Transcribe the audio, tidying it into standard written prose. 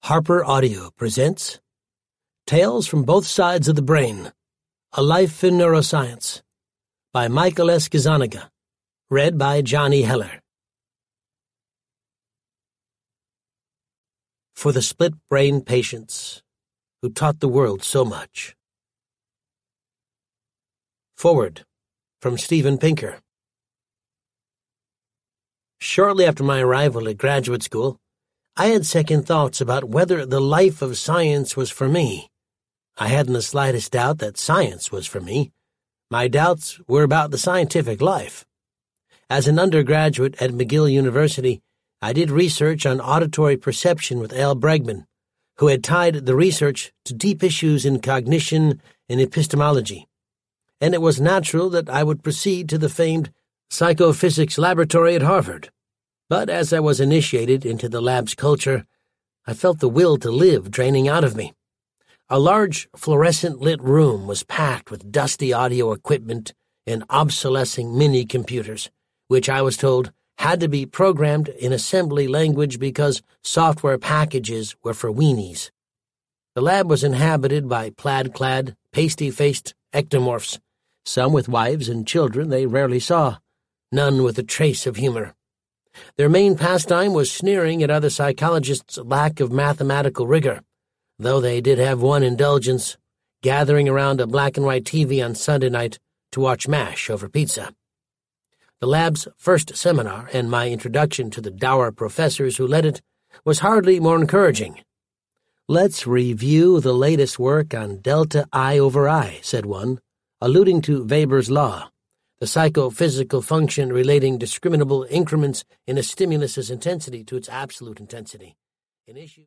Harper Audio presents Tales from Both Sides of the Brain, A Life in Neuroscience by Michael S. Gazzaniga, read by Johnny Heller. For the split-brain patients who taught the world so much. Forward from Steven Pinker. Shortly after my arrival at graduate school, I had second thoughts about whether the life of science was for me. I hadn't the slightest doubt that science was for me. My doubts were about the scientific life. As an undergraduate at McGill University, I did research on auditory perception with Al Bregman, who had tied the research to deep issues in cognition and epistemology. And it was natural that I would proceed to the famed psychophysics laboratory at Harvard. But as I was initiated into the lab's culture, I felt the will to live draining out of me. A large fluorescent-lit room was packed with dusty audio equipment and obsolescing mini-computers, which I was told had to be programmed in assembly language because software packages were for weenies. The lab was inhabited by plaid-clad, pasty-faced ectomorphs, some with wives and children they rarely saw, none with a trace of humor. Their main pastime was sneering at other psychologists' lack of mathematical rigor, though they did have one indulgence, gathering around a black-and-white TV on Sunday night to watch MASH over pizza. The lab's first seminar, and my introduction to the dour professors who led it, was hardly more encouraging. "Let's review the latest work on delta I over I," said one, alluding to Weber's law, the psychophysical function relating discriminable increments in a stimulus's intensity to its absolute intensity. An issue